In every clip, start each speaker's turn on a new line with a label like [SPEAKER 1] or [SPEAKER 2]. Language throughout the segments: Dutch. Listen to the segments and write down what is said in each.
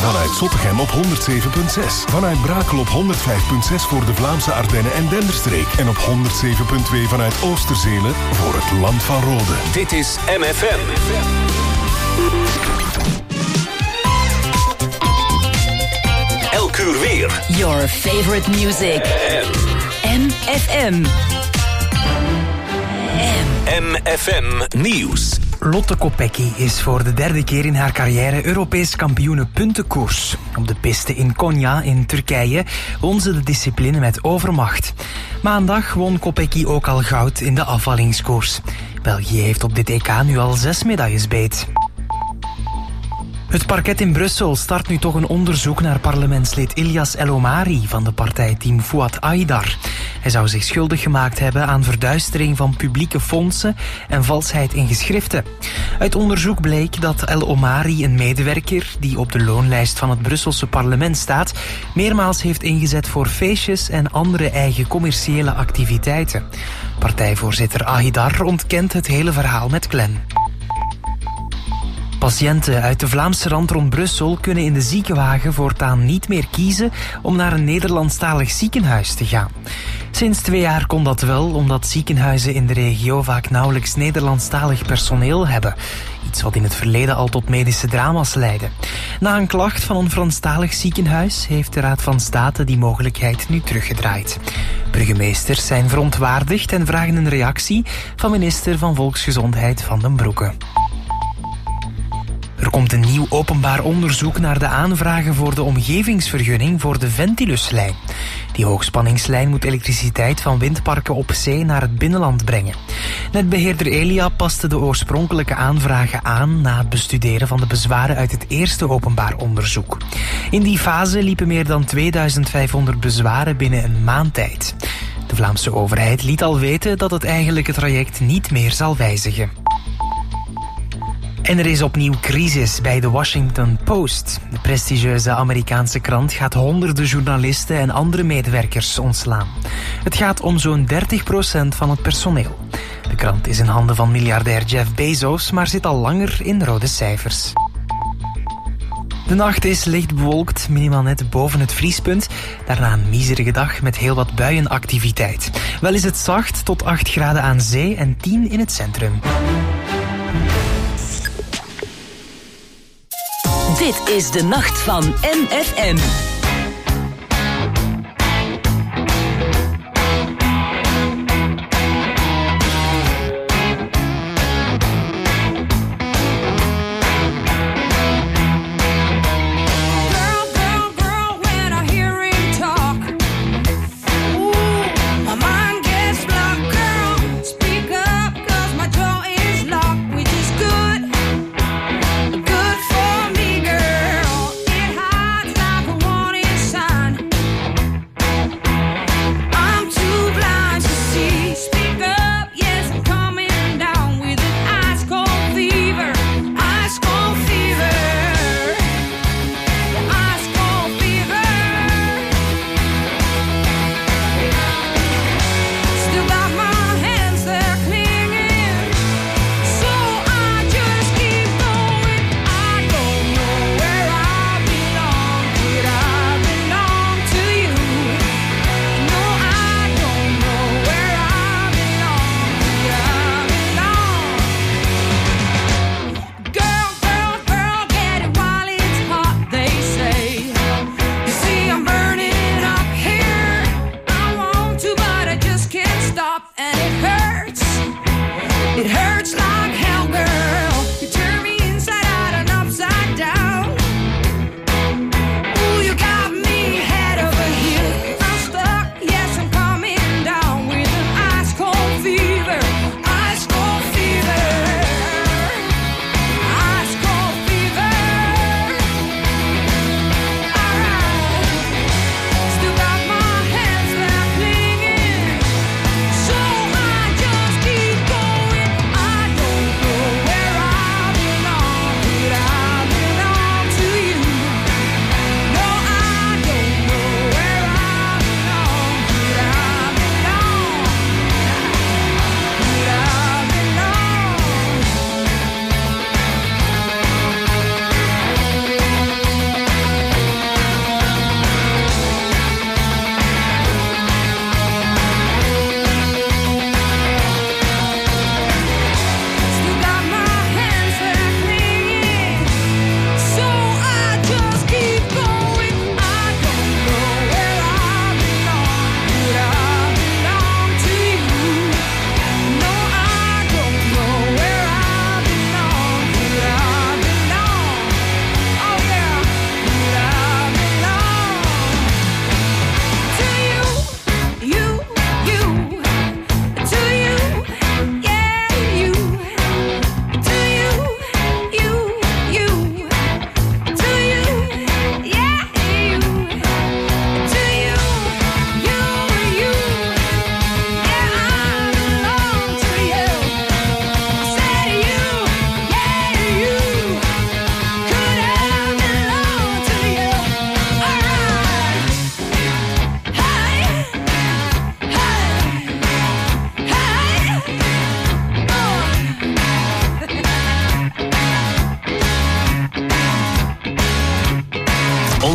[SPEAKER 1] Vanuit Zottegem op 107.6. Vanuit Brakel op 105.6 voor de Vlaamse Ardennen en Denderstreek. En op 107.2 vanuit Oosterzelen voor het Land van Rode.
[SPEAKER 2] Dit is MFM. Elk uur weer.
[SPEAKER 3] Your favorite music. MFM.
[SPEAKER 2] MFM Nieuws.
[SPEAKER 4] Lotte Kopecky is voor de derde keer in haar carrière Europees kampioene puntenkoers. Op de piste in Konya in Turkije won ze de discipline met overmacht. Maandag won Kopecky ook al goud in de afvallingskoers. België heeft op dit EK nu al 6 medailles beet. Het parket in Brussel start nu toch een onderzoek naar parlementslid Ilyas El Omari van de partij Team Fouad Aidar. Hij zou zich schuldig gemaakt hebben aan verduistering van publieke fondsen en valsheid in geschriften. Uit onderzoek bleek dat El Omari, een medewerker die op de loonlijst van het Brusselse parlement staat, meermaals heeft ingezet voor feestjes en andere eigen commerciële activiteiten. Partijvoorzitter Aidar ontkent het hele verhaal met klem. Patiënten uit de Vlaamse rand rond Brussel kunnen in de ziekenwagen voortaan niet meer kiezen om naar een Nederlandstalig ziekenhuis te gaan. Sinds 2 jaar kon dat wel, omdat ziekenhuizen in de regio vaak nauwelijks Nederlandstalig personeel hebben. Iets wat in het verleden al tot medische drama's leidde. Na een klacht van een Franstalig ziekenhuis heeft de Raad van State die mogelijkheid nu teruggedraaid. Burgemeesters zijn verontwaardigd en vragen een reactie van minister van Volksgezondheid Van den Broeke. Er komt een nieuw openbaar onderzoek naar de aanvragen voor de omgevingsvergunning voor de Ventiluslijn. Die hoogspanningslijn moet elektriciteit van windparken op zee naar het binnenland brengen. Netbeheerder Elia paste de oorspronkelijke aanvragen aan na het bestuderen van de bezwaren uit het eerste openbaar onderzoek. In die fase liepen meer dan 2500 bezwaren binnen een maand tijd. De Vlaamse overheid liet al weten dat het eigenlijke traject niet meer zal wijzigen. En er is opnieuw crisis bij de Washington Post. De prestigieuze Amerikaanse krant gaat honderden journalisten en andere medewerkers ontslaan. Het gaat om zo'n 30% van het personeel. De krant is in handen van miljardair Jeff Bezos, maar zit al langer in rode cijfers. De nacht is licht bewolkt, minimaal net boven het vriespunt. Daarna een miserige dag met heel wat buienactiviteit. Wel is het zacht tot 8 graden aan zee en 10 in het centrum.
[SPEAKER 3] Dit is de nacht van MFM.
[SPEAKER 5] Good for me, girl. It hides like a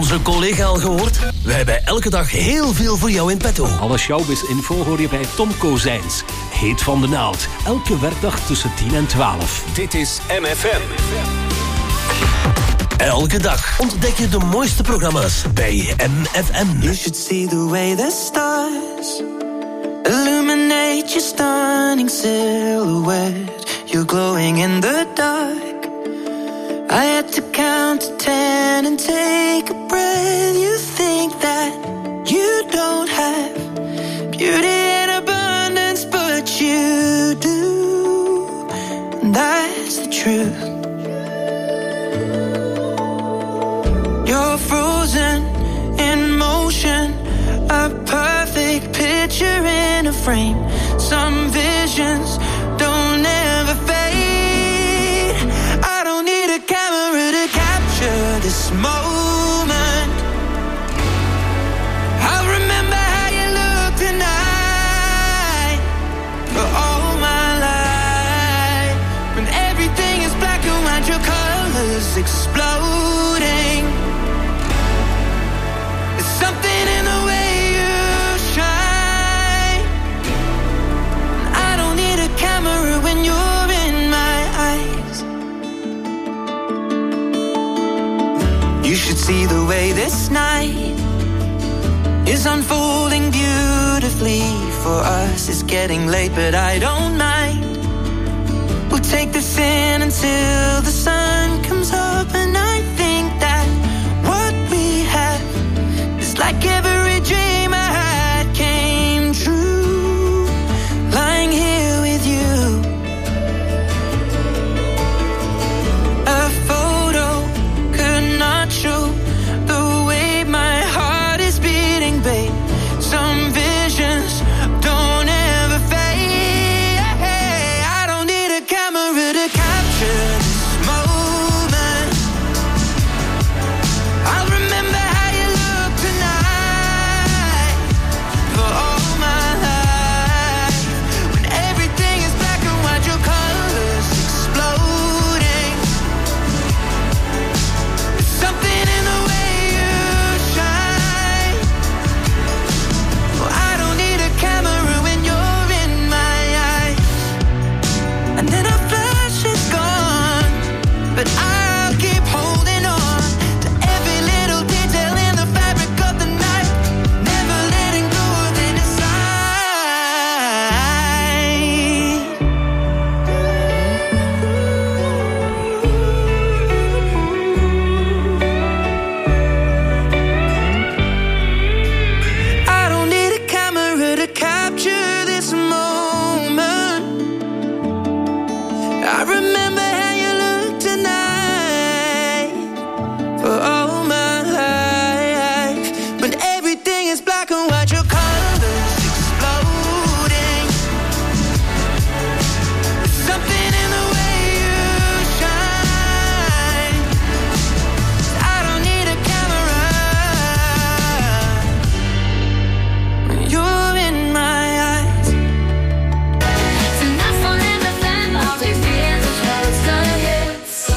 [SPEAKER 5] onze collega al gehoord? Wij hebben elke dag heel veel voor jou in petto.
[SPEAKER 6] Alle showbiz-info hoor je bij Tom Kozijns. Heet van de naald. Elke werkdag tussen 10 en 12.
[SPEAKER 2] Dit is MFM.
[SPEAKER 5] Elke dag ontdek je de mooiste programma's bij MFM.
[SPEAKER 7] You should see the way the stars illuminate your stunning silhouette. You're glowing in the dark. I had to count to 10 and take a breath. You think that you don't have beauty in abundance, but you do. And that's the truth. You're frozen in motion, a perfect picture in a frame. Some visions don't ever fade. I don't need a camera to capture this moment. I'll remember how you look tonight for all my life. When everything is black and white, your colors exploding. There's something in the way you shine. I don't need a camera when you're in my eyes. You should see the way this night is unfolding beautifully. For us it's getting late, but I don't mind. We'll take this in until the sun comes up. And I think that what we have is like every dream I had came true. Lying here with you. A photo could not show the way my heart is beating, babe. Some visions don't ever fade. I don't need a camera to capture this moment. I'll remember how you look tonight for all my life. When everything is black and white, your colors exploding. There's something in the way you shine. Well, I don't need a camera when you're in my eyes. And then a flash is gone, but I'll keep holding on to every little detail in the fabric of the night. Never letting go of any side. I don't need a camera to capture this moment. I remember how you look tonight for all my life. When everything is black and white, your colors exploding. There's something in the way you shine. I don't need a camera when you're in my eyes.
[SPEAKER 8] Tonight on MFM, I'll be feeling the clouds gonna hit.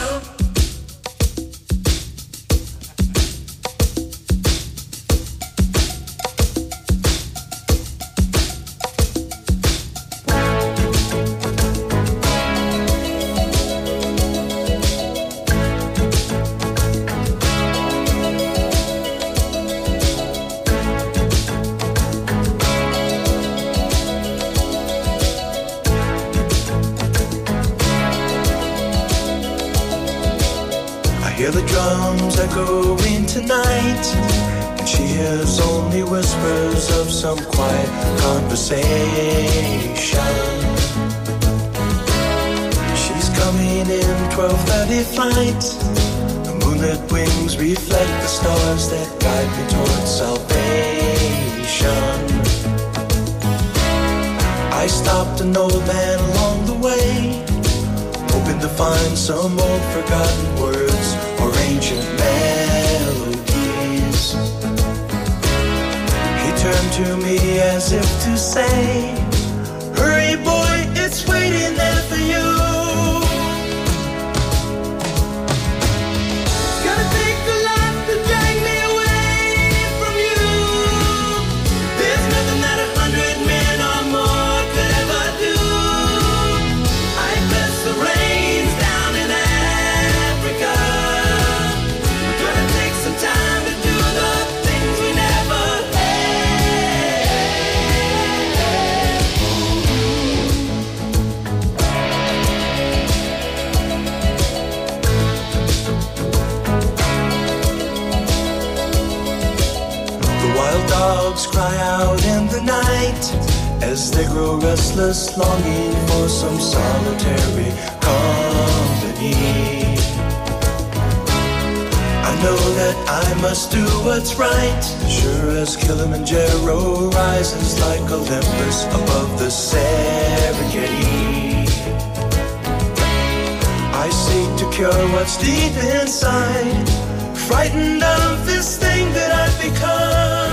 [SPEAKER 7] I hear the drums echoing tonight, and she hears only whispers of some quiet conversation. She's coming in 12:30 flight. The moonlit wings reflect the stars that guide me towards salvation. I stopped an old man along the way, hoping to find some old forgotten words or ancient melodies. He turned to me as if to say, hurry boy, it's waiting there for you. Gonna take a lot to drag me away.
[SPEAKER 9] dogs cry out in the night as they grow restless, longing for some solitary company. I know that I must do what's right, sure as Kilimanjaro rises like Olympus above the Serengeti. I seek to cure what's deep inside, frightened of this thing that I've become.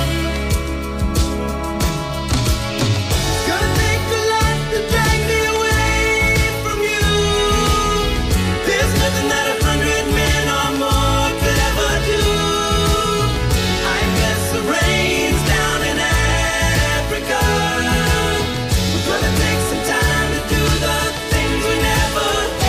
[SPEAKER 9] Gonna take a lot to drag me away from you. There's nothing that 100 men or more could ever do. I bless the rains down in Africa. We're gonna take some time to do the things we never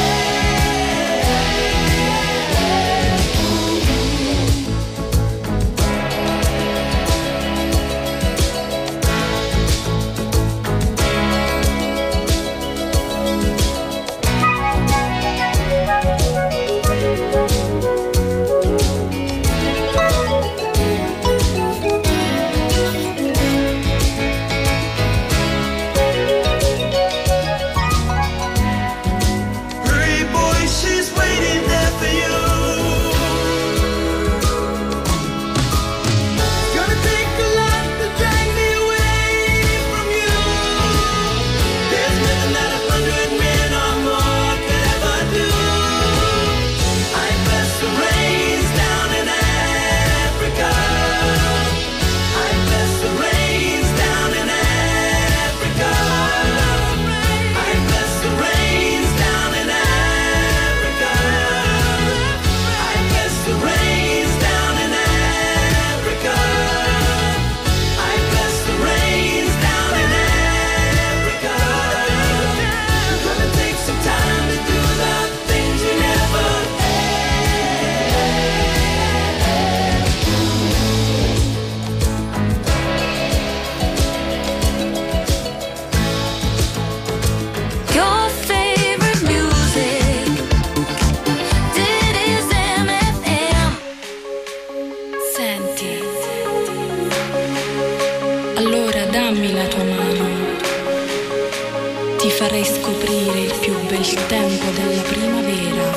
[SPEAKER 10] farei scoprire il più bel tempo della primavera.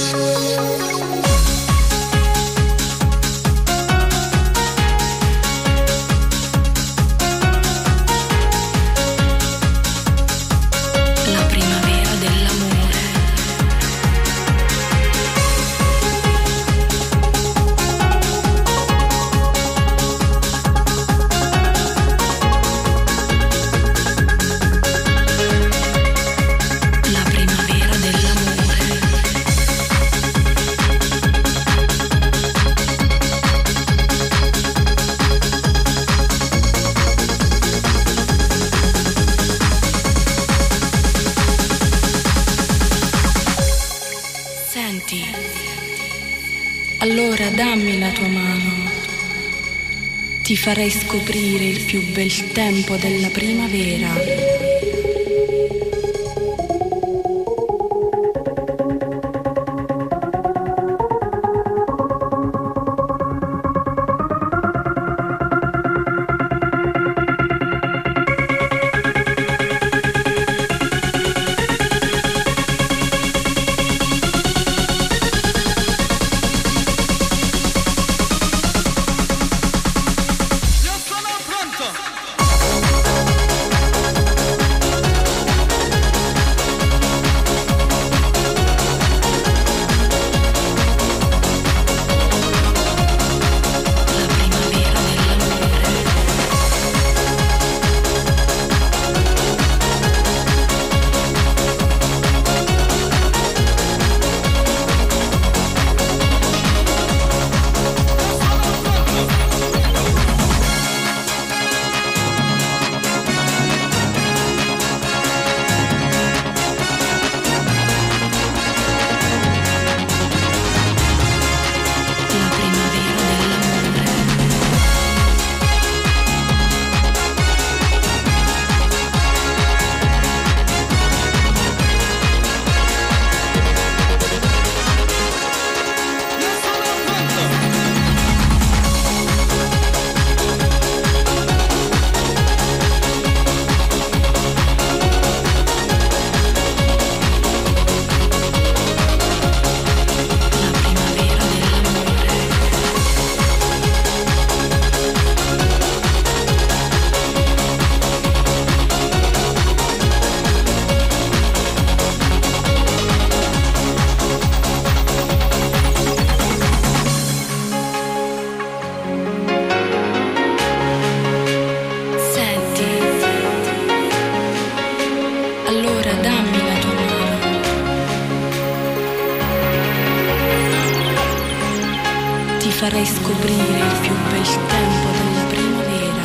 [SPEAKER 10] Allora dammi la tua mano, ti farei scoprire il più bel tempo della primavera.
[SPEAKER 9] Pronto!
[SPEAKER 10] farei scoprire il più bel tempo della primavera.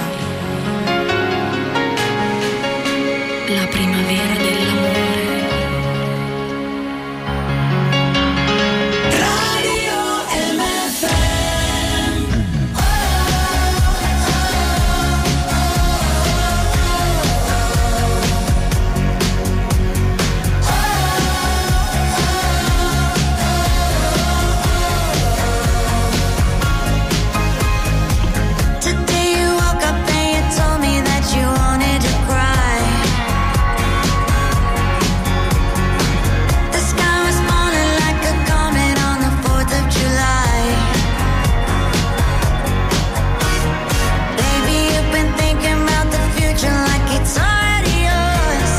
[SPEAKER 10] La primavera dell'amore.
[SPEAKER 9] Radio MFM.
[SPEAKER 11] Today you woke up and you told me that you wanted to cry. The sky was falling like a comet on the 4th of July. Baby, you've been thinking about the future like it's already yours.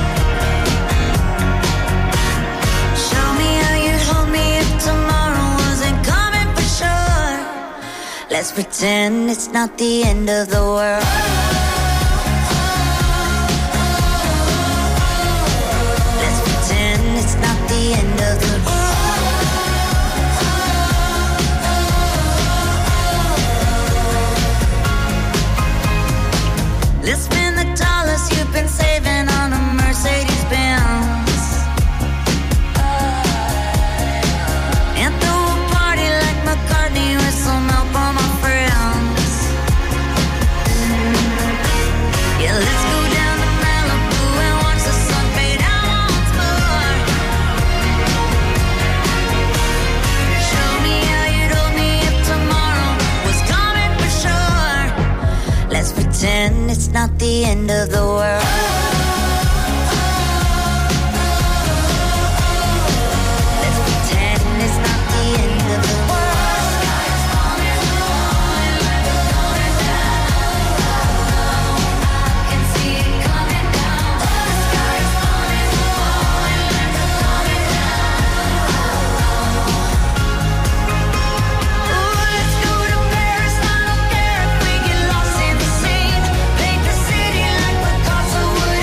[SPEAKER 11] Show me how you'd hold me if tomorrow wasn't coming for sure. Let's pretend it's not the end of the world. Let's pretend it's not the end of the world. Let's spend the dollars you've been saving on a Mercedes-Benz and throw a party like McCartney with some help on my friends. Yeah, let's go down to Malibu and watch the sun fade out once more. Show me how you'd hold me if tomorrow was coming for sure. Let's pretend it's not the end of the world. Let's pretend it's not the end of the world. Let's go to Paris, I don't care if we get lost in the scene. Paint the city like Picasso would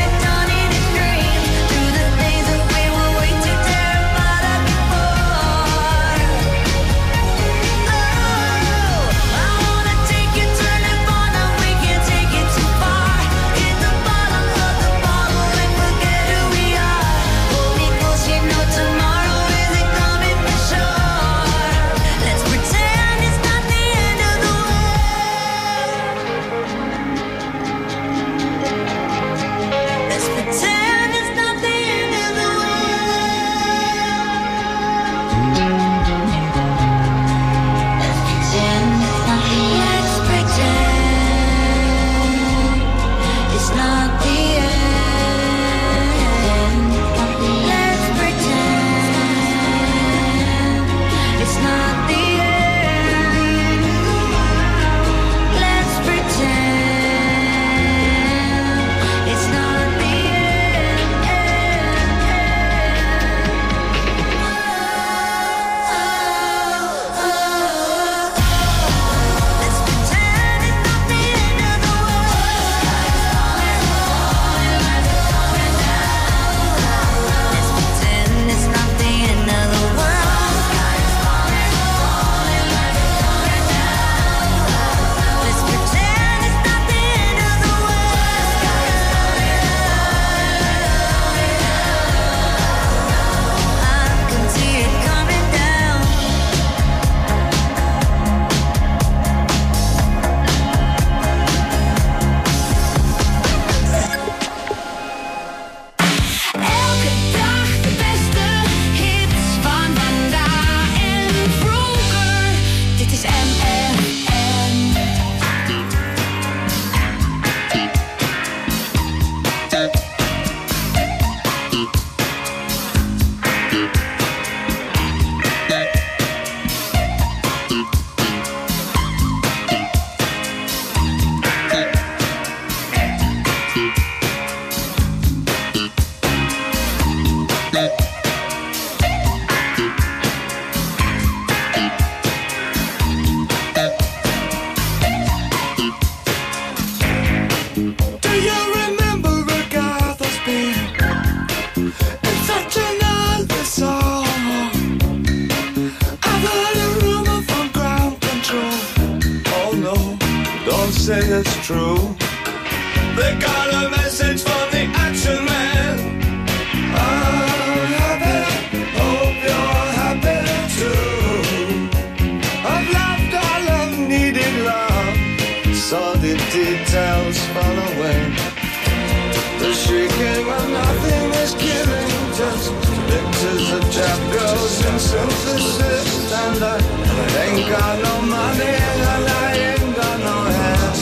[SPEAKER 9] say it's true. They got a message from the action man. I'm happy, hope you're happy too. I've loved all I've needed love, saw the details fall away. The shrieking when nothing is killing, just pictures of trap girls and synthesis. And I ain't got no money and I ain't got no hands.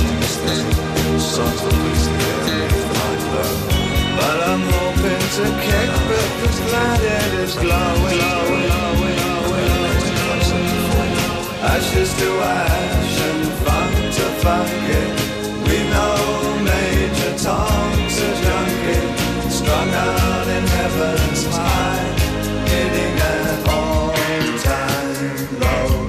[SPEAKER 9] But I'm hoping to kick because planet is glowing. Ashes to ash and funk to funky. We know Major Tom's a junkie, strung out in heaven's high, hitting an all-time low.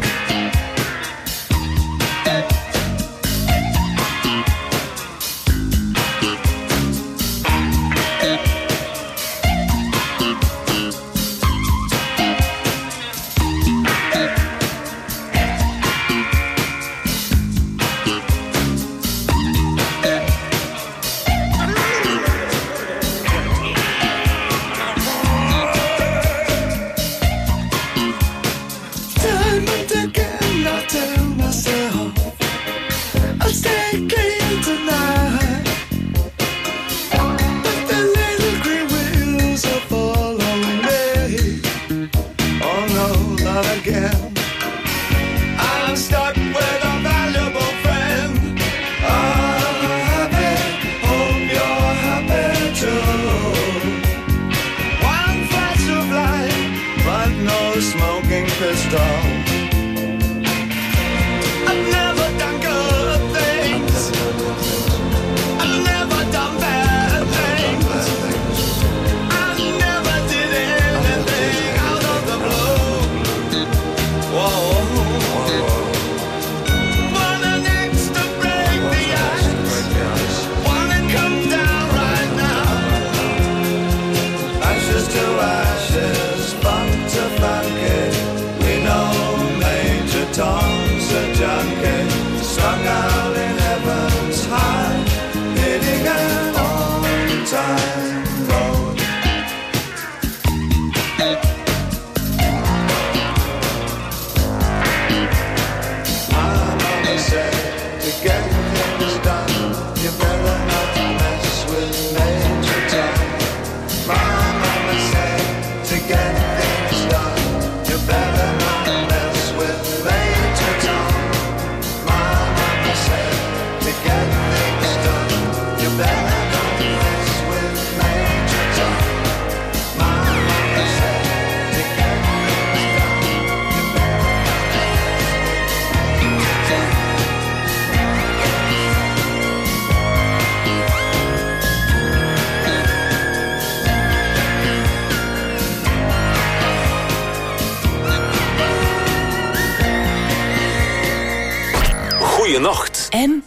[SPEAKER 2] Goeienacht.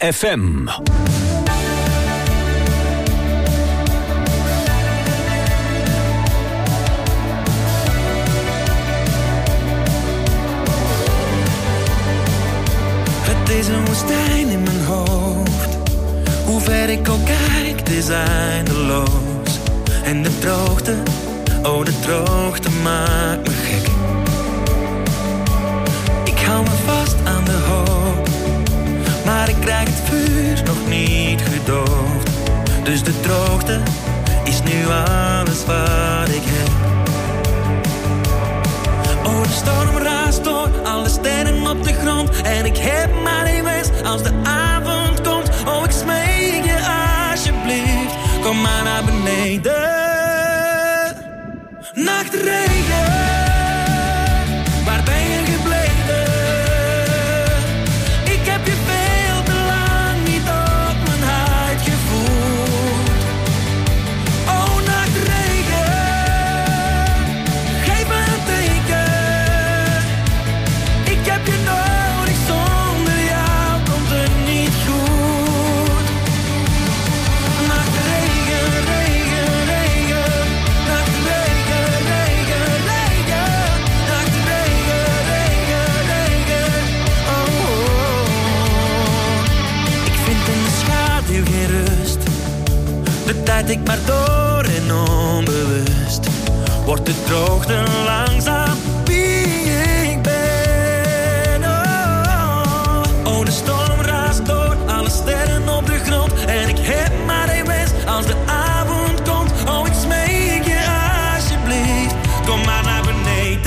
[SPEAKER 2] FM.
[SPEAKER 12] Het is een woestijn in mijn hoofd. Hoe ver ik ook kijk, het is eindeloos. En de droogte, oh de droogte maakt me gek. Ik hou me vast aan de hoop, maar ik krijg het vuur nog niet gedoofd. Dus de droogte is nu alles wat ik heb. Oh, de storm raast door alle sterren op de grond. En ik heb maar één wens als de avond komt. Oh, ik smeek je alsjeblieft, kom maar naar beneden. Nachtregen, waar ben je gebleven? Ik heb je veel te lang niet op mijn huid gevoeld. Oh, nachtregen, geef me een teken. Ik heb je nodig, zonder jou komt er niet. draait ik maar door en onbewust wordt de droogte langzaam wie ik ben. Oh, de storm raast door, alle sterren op de grond. En ik heb maar één wens als de avond komt. Oh, ik smeek je alsjeblieft, kom maar naar beneden.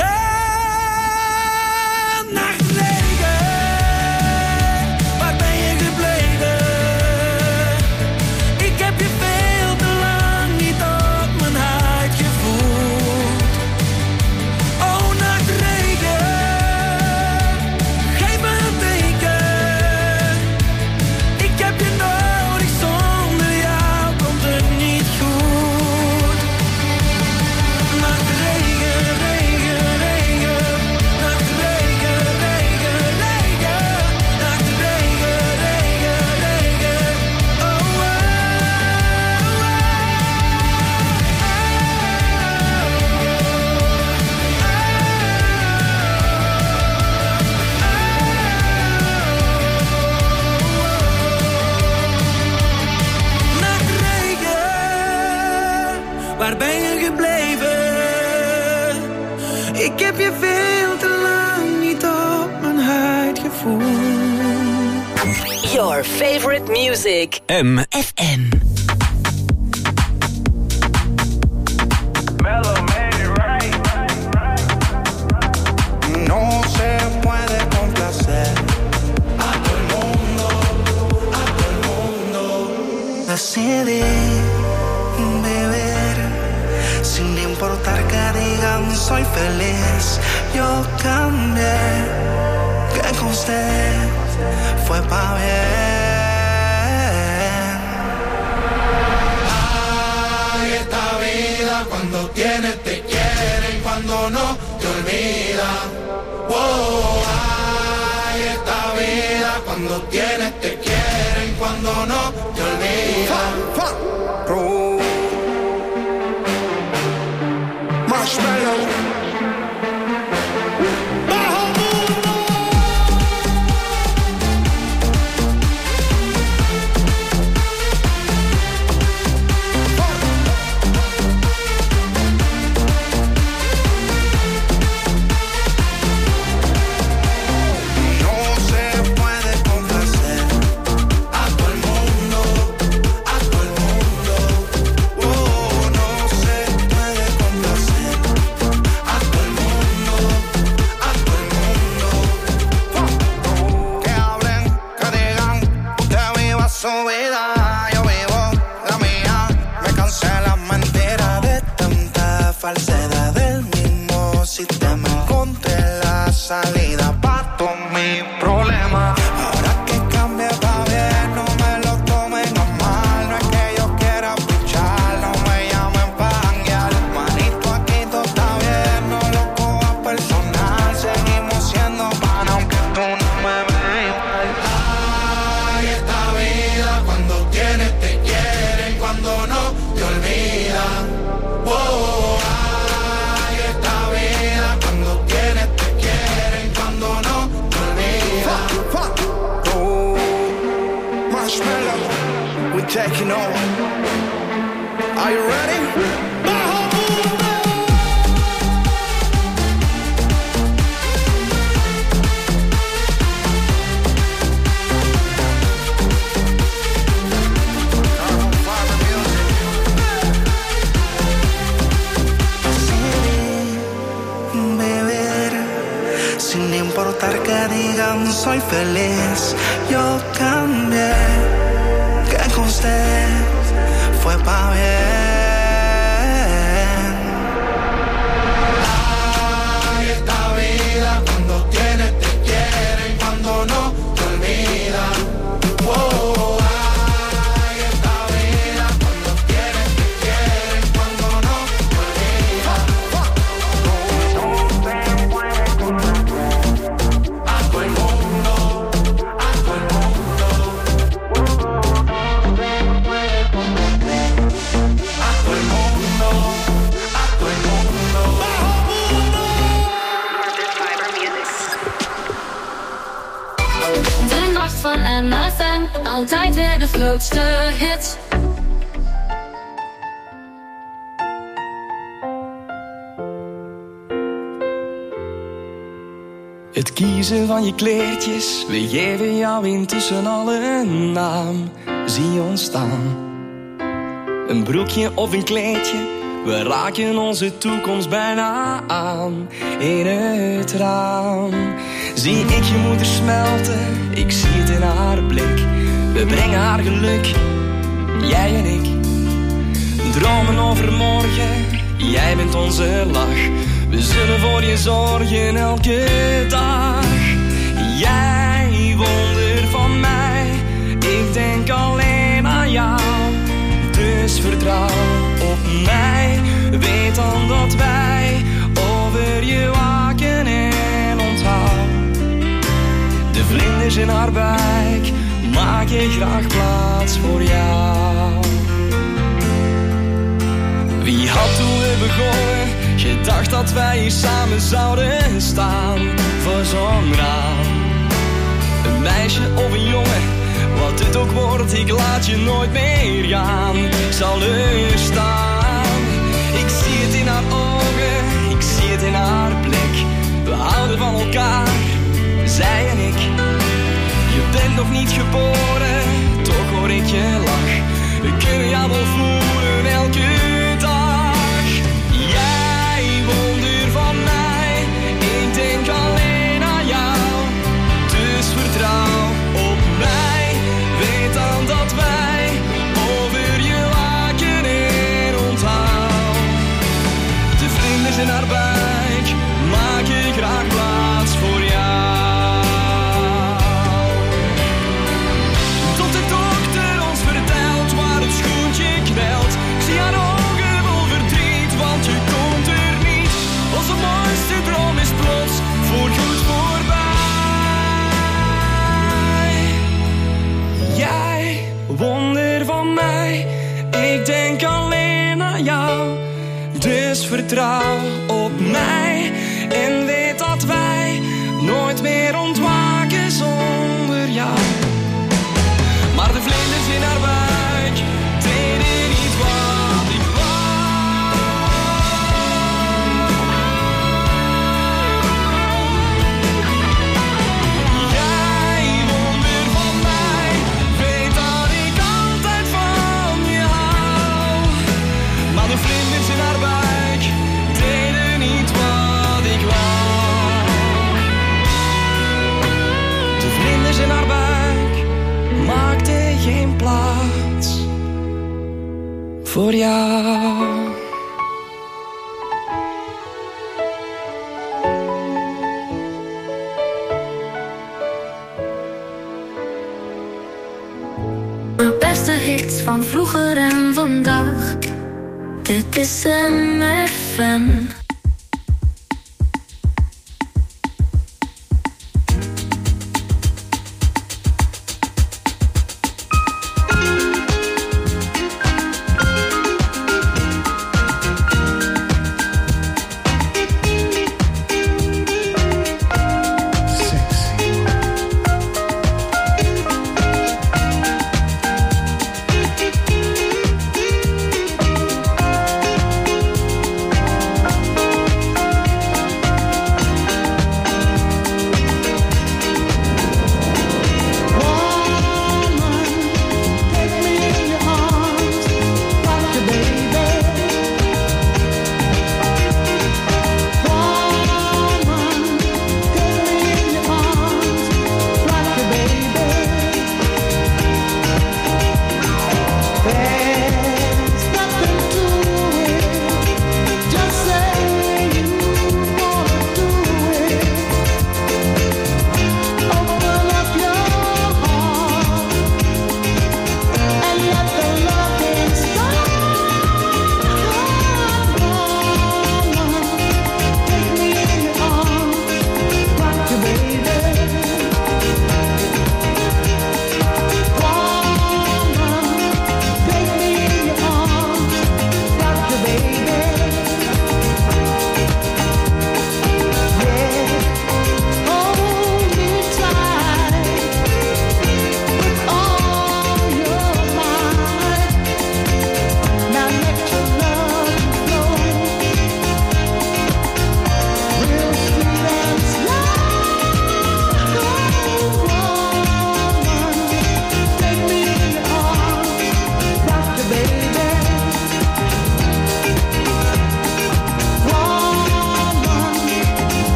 [SPEAKER 12] Nachtregen, waar ben je gebleven? Ik heb je veel te lang niet op mijn huid gevoeld. Oh, nachtregen, geef me een teken. Ik heb je nodig, zonder jou komt het niet goed. Nachtregen, regen, regen. Nachtregen, regen, regen. Nachtregen, regen, regen. Oh, oh, oh. Nachtregen, waar ben je gebleven? Ik heb je veel te lang niet op mijn huid gevoeld.
[SPEAKER 3] Your favorite music.
[SPEAKER 2] MFM.
[SPEAKER 13] No se puede complacer a todo el mundo, a todo el mundo. Decidí vivir sin importar que digan soy feliz. Yo cambié, que con usted fue pa' bien. Ay, esta vida cuando tienes te quieren, cuando no te olvida. Wow, ay, esta vida cuando tienes te quieren, cuando no te olvida. Marshmallow. Su vida, yo vivo la mía. Me cansé la mentira de tanta falsedad. Del mismo sistema encontré la salida pa' todos mis problemas. Ahora que cambie pa' bien, no me lo tomen a mal. No es que yo quiera pichar, no me llamen pa' janguear. Manito, aquí todo está bien, no lo cojas personal. Seguimos siendo pana aunque tú no me veas. Ay, esta vida cuando tienes te quieren, cuando no te olvidan. Wow, ay, esta vida cuando tienes te quieren, cuando no te olvidan. Marshmallow, we're taking over. Are you ready? Sin importar que digan soy feliz, yo cambié, que con usted fue pa' bien. Ay, esta vida cuando tienes te quieren, cuando no te olvidan. Wow, ay, esta vida cuando tienes te quieren, cuando no te olvidan. A todo el mundo, a todo el mundo. A todo el mundo, a todo el mundo.
[SPEAKER 8] De nacht van MFM, altijd weer de grootste hits.
[SPEAKER 14] kiezen van je kleertjes, we geven jou intussen al een naam. Zie ons staan. Een broekje of een kleedje, we raken onze toekomst bijna aan. In het raam zie ik je moeder smelten, ik zie het in haar blik. We brengen haar geluk, jij en ik. Dromen over morgen, jij bent onze lach. We zullen voor je zorgen elke dag. Jij wonder van mij, ik denk alleen aan jou. Dus vertrouw op mij, weet dan dat wij over je waken en onthoud. De vlinders in haar buik, maak ik graag plaats voor jou. Wie had toen we begonnen gedacht dat wij hier samen zouden staan voor zo'n raam? Een meisje of een jongen, wat het ook wordt, ik laat je nooit meer gaan. Ik zal er staan. Ik zie het in haar ogen, ik zie het in haar blik. We houden van elkaar, zij en ik. Je bent nog niet geboren, toch hoor ik je lach. We kunnen jou wel voelen elke dag. Jij wonder van mij, ik denk alleen aan jou. Dus vertrouw op mij, weet dan dat wij over je waken en onthoud. De vlinders in haar buik, maak ik graag plaats voor jou. Tot de dokter ons vertelt waar het schoentje knelt. Ik zie haar ogen vol verdriet, want je komt er niet. Onze mooiste droom is plots voorgoed voorbij. Jij, wonder van mij, ik denk alleen aan jou. Dus vertrouw op mij en weet dat wij nooit meer ontwaken zonder jou. Maar de vlinders in haar buik deden niet wat ik wou. Jij wonder van mij, weet dat ik altijd van je hou. Maar de vlinders in haar buik deden niet wat ik wou. De vlinders in haar buik maakte geen plaats voor jou.
[SPEAKER 8] De beste hits van vroeger en vandaag. Dit is MFM.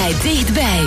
[SPEAKER 3] bij Dichtbij.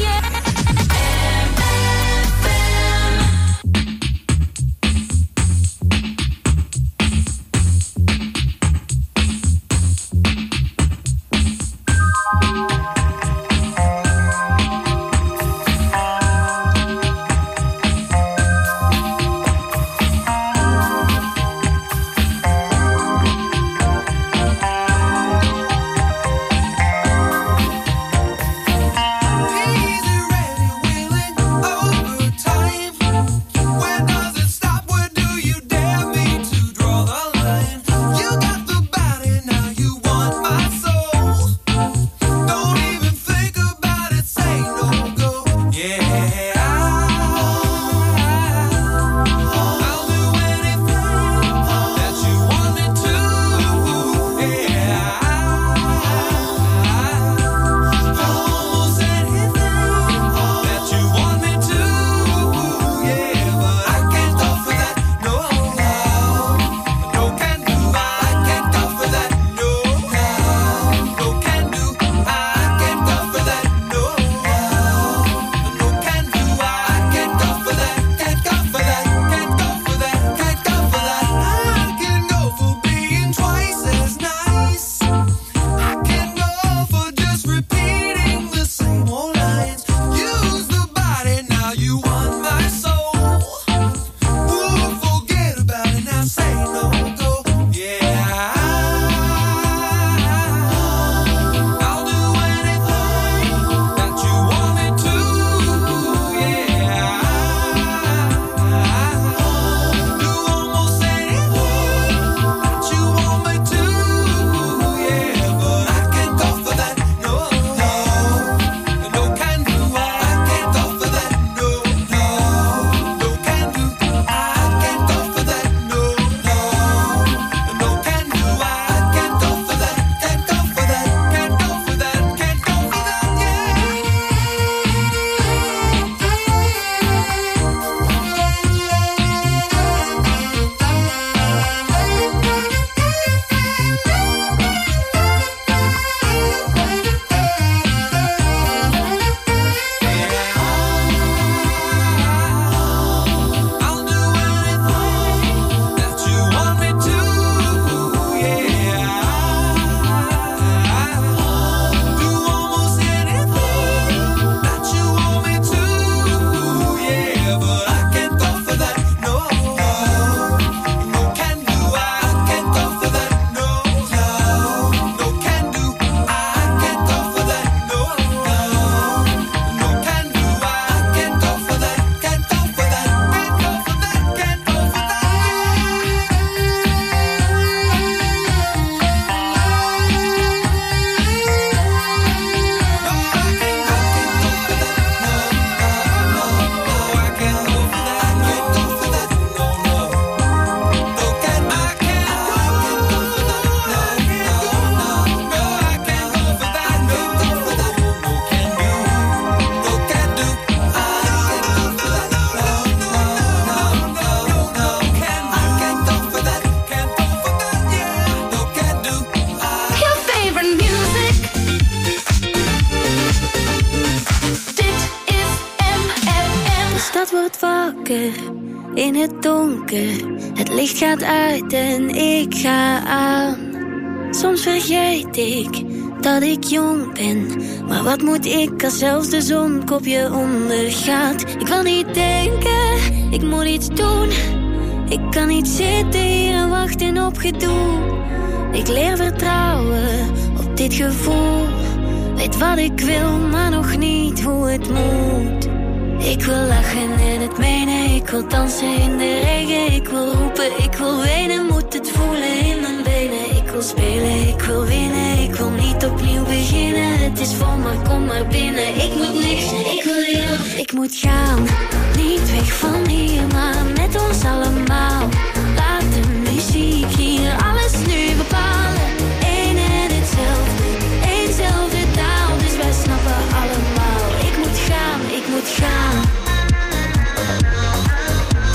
[SPEAKER 15] in het donker. Het licht gaat uit en ik ga aan. Soms vergeet ik dat ik jong ben. Maar wat moet ik als zelfs de zon op je ondergaat? Ik wil niet denken, ik moet iets doen. Ik kan niet zitten hier en wachten op gedoe. Ik leer vertrouwen op dit gevoel. Weet wat ik wil, maar nog niet hoe het moet. Ik wil lachen en het menen. Ik wil dansen in de regen. Ik wil roepen, ik wil wenen. Moet het voelen in mijn benen. Ik wil spelen, ik wil winnen. Ik wil niet opnieuw beginnen. Het is vol, maar kom maar binnen. Ik moet niks, ik wil heel. Ik moet gaan, niet weg van hier, maar met ons allemaal. Laat de muziek hier alles nu bepalen. Eén en hetzelfde, éénzelfde taal. Dus wij snappen allemaal. Ik moet gaan, ik moet gaan.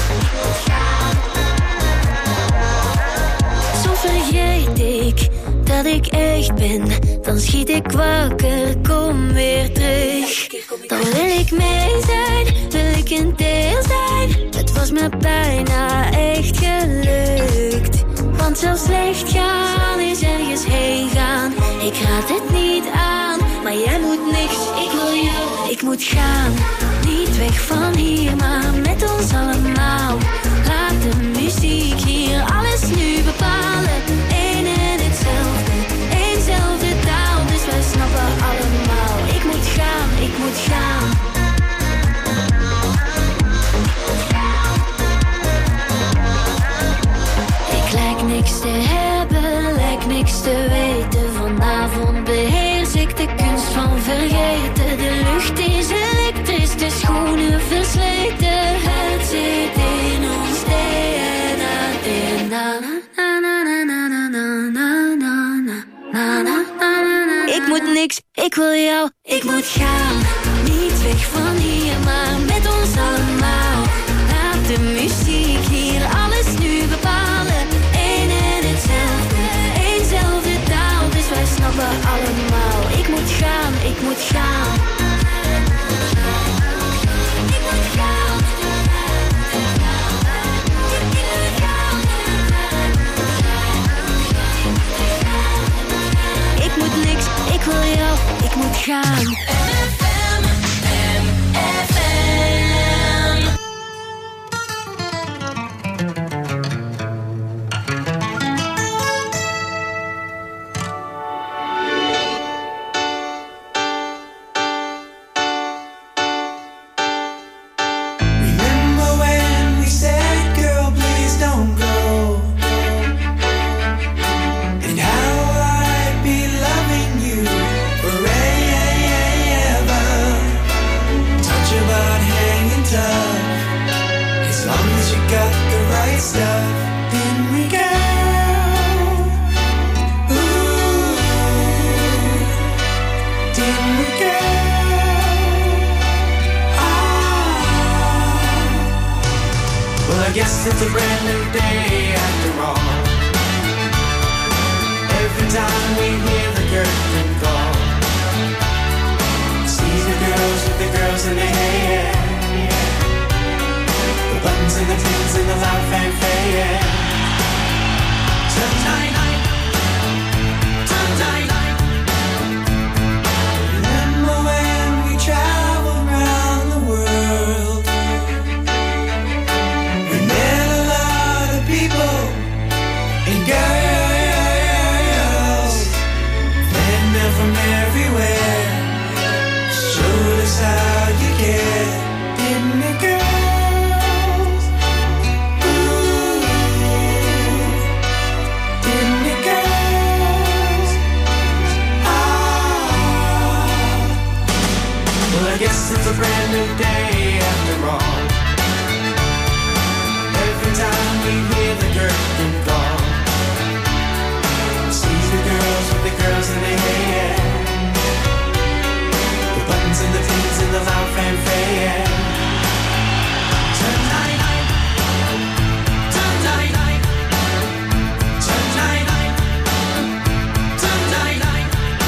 [SPEAKER 15] Soms vergeet ik dat ik echt ben, dan schiet ik wakker, kom weer terug. Dan wil ik mee zijn, wil ik een deel zijn. Het was me bijna echt gelukt. Want zelfs slecht gaan is ergens heen gaan. Ik raad het niet aan, maar jij moet niks. Ik wil jou, ik moet gaan. Niet weg van hier, maar met ons allemaal. Laat de muziek hier alles nu bepalen. Eén en hetzelfde, éénzelfde taal. Dus wij snappen allemaal. Ik moet gaan, ik moet gaan. Ik lijk niks te hebben, lijk niks te weten. Vanavond beheers ik de kunst van vergeten. De lucht is elektrisch, de schoenen versleten. Het zit in ons DNA. Ik moet niks, ik wil jou, ik moet gaan. Niet weg van hier, maar met ons allemaal. Laat de muziek hier alles nu bepalen. Eén en hetzelfde, éénzelfde taal. Dus wij snappen allemaal. Ik moet gaan, ik moet gaan. Ik moet gaan. Ik moet niks, ik wil jou, ik moet gaan.
[SPEAKER 9] I guess it's a brand new day after all. Every time we hear the curtain call, see the girls with the girls in their hair, the buttons and the pins and the loud fanfare. Tonight, tonight, remember when we traveled around the world? We met a lot of people and girls, men from everywhere, showed us how you care, didn't it, girls? Ooh, didn't it, girls? Ah, well, I guess it's a brand new day after all. Every time we hear the curtain call, see the girls with the girls in their hair, the buttons and the pins and the loud fanfare. Tonight, tonight, tonight, tonight.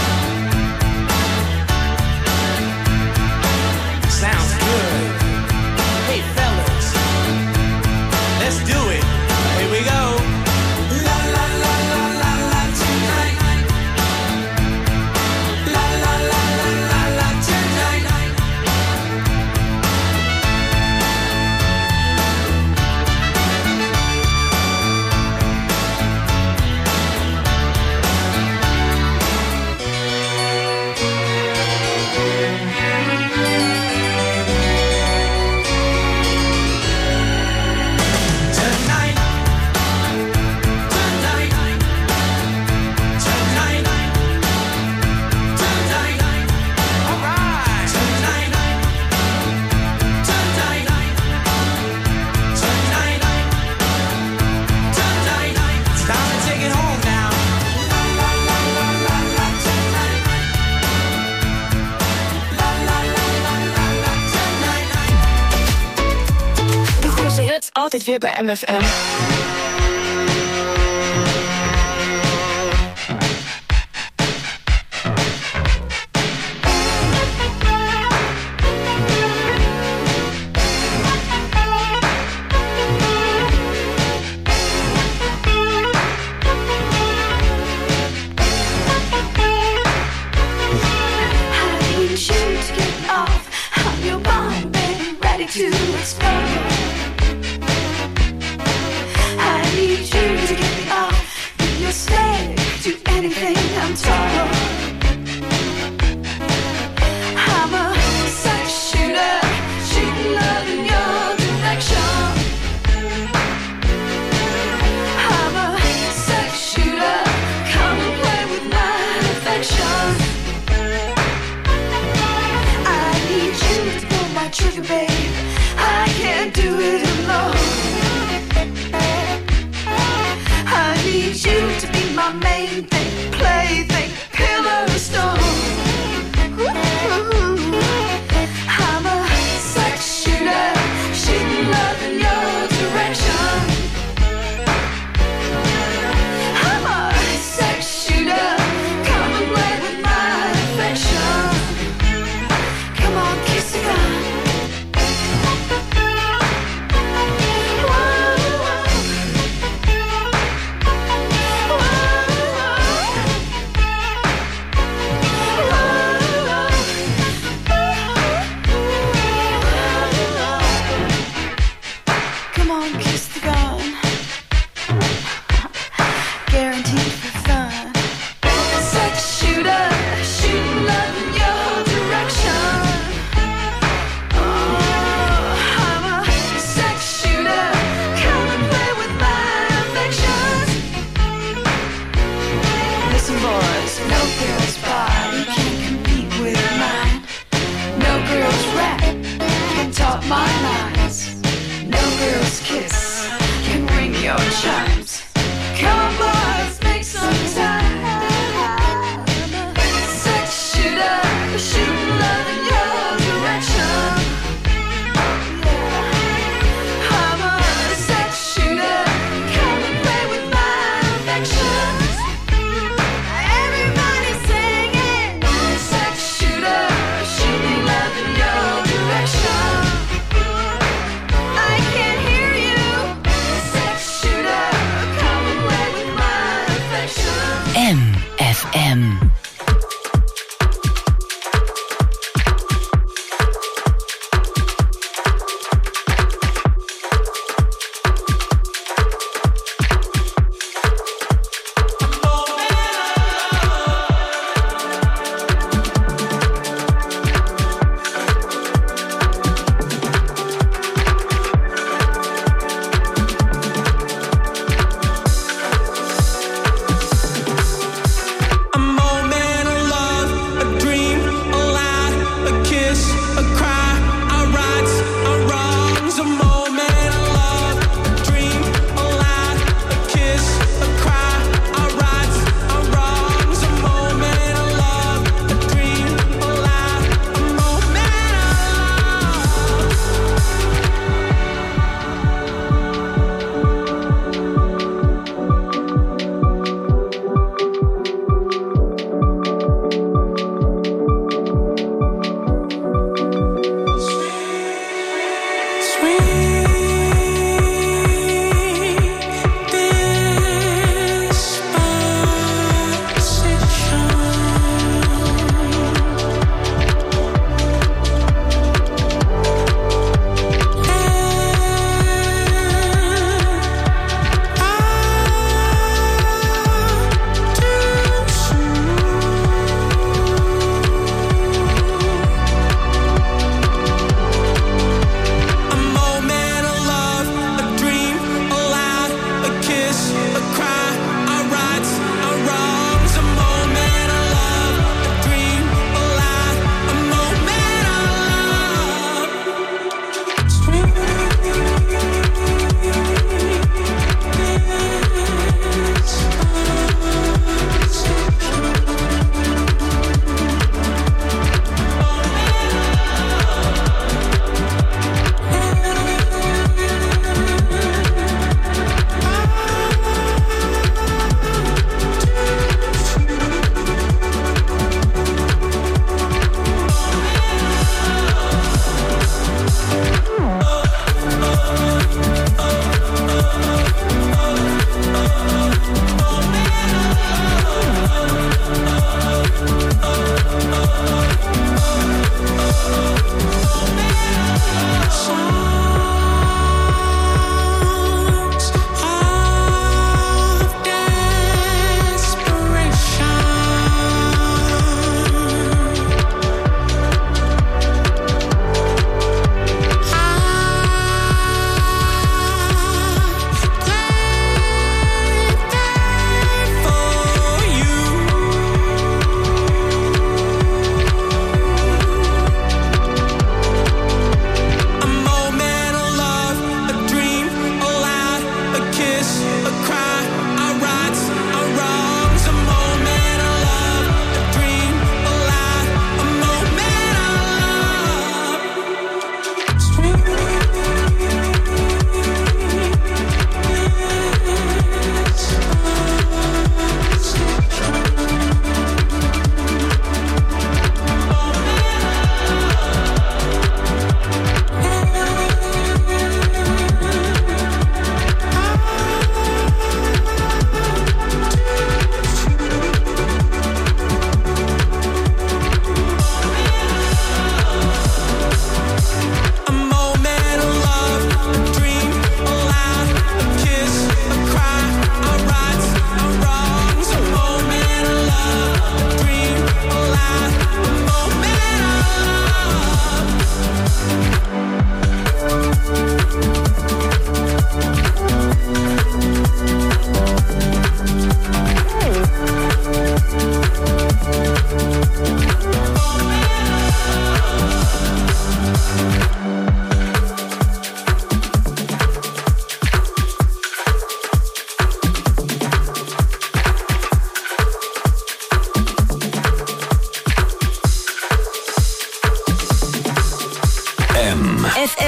[SPEAKER 9] Sounds good. Hey fellas, let's do it. Here we go. La la la la la la tonight. La la la la la la tonight. Tonight, tonight, tonight, tonight. All right. Tonight, tonight, tonight, tonight. It's time to take it home now. La la la la la la tonight. La la la la la la tonight.
[SPEAKER 16] De grootste hits altijd weer bij MFM.
[SPEAKER 9] stand tall. I'm a sex shooter, shooting love in your direction. I'm a sex shooter, come and play with my affection. I need you to pull my trigger, babe. I can't do it alone. I need you to be my main thing, plaything, pillar of stone. Ooh, I'm a sex shooter, shooting love in your direction. I'm a sex shooter, come and play with my affection. Come on, kiss the gun. Come on, kiss the gun. Guaranteed for fun. Sex shooter, shooting love in your direction. Oh, I'm a sex shooter, come and play with my affections. Listen, boys, no girl's body can compete with mine. No girl's rap can top my lines. No girl's kiss can ring your chimes. Come on, boys, make some time. Sex shooter, shooting love in your direction. I'm a sex shooter, come and play with my affections. Everybody singing. Sex shooter, shooting love in your direction. I can't hear you. Sex shooter, come and play with my affections.
[SPEAKER 3] MFM.
[SPEAKER 9] A moment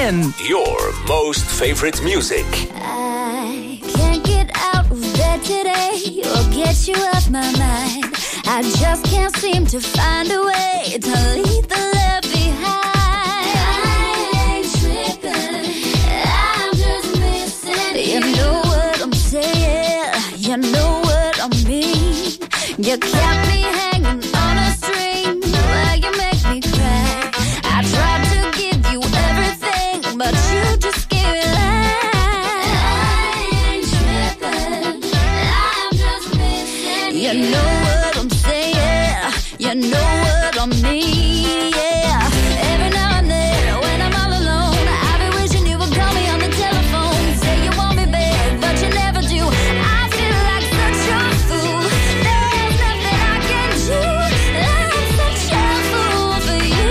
[SPEAKER 4] FM.
[SPEAKER 2] Your most favorite music.
[SPEAKER 11] I can't get out of bed today or get you off my mind. I just can't seem to find a way to leave the love behind. I ain't tripping, I'm just missing you. Know what I'm saying, you know what I mean. You kept me hanging on a string, well, you make me cry. I tried to give you everything, but you just gave it lies. I ain't tripping, I'm just missing you. You know what I'm saying, you know what I mean, yeah. Every now and then, when I'm all alone, I be wishing you would call me on the telephone. Say you want me back, but you never do. I feel like such a fool. There's nothing I can do. I'm such a fool for you.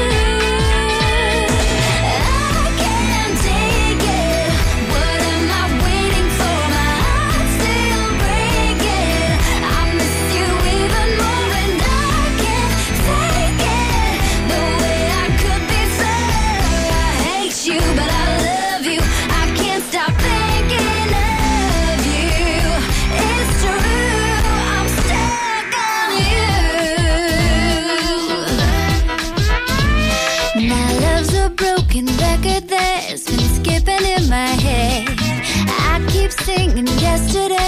[SPEAKER 11] I can't take it. What am I waiting for? My heart's still breaking. I miss you even more, and I can't take it. The way I could be fair. I hate you, but I love you. I can't stop thinking of you. It's true, I'm stuck on you. My love's a broken record that's been skipping in my head. I keep singing yesterday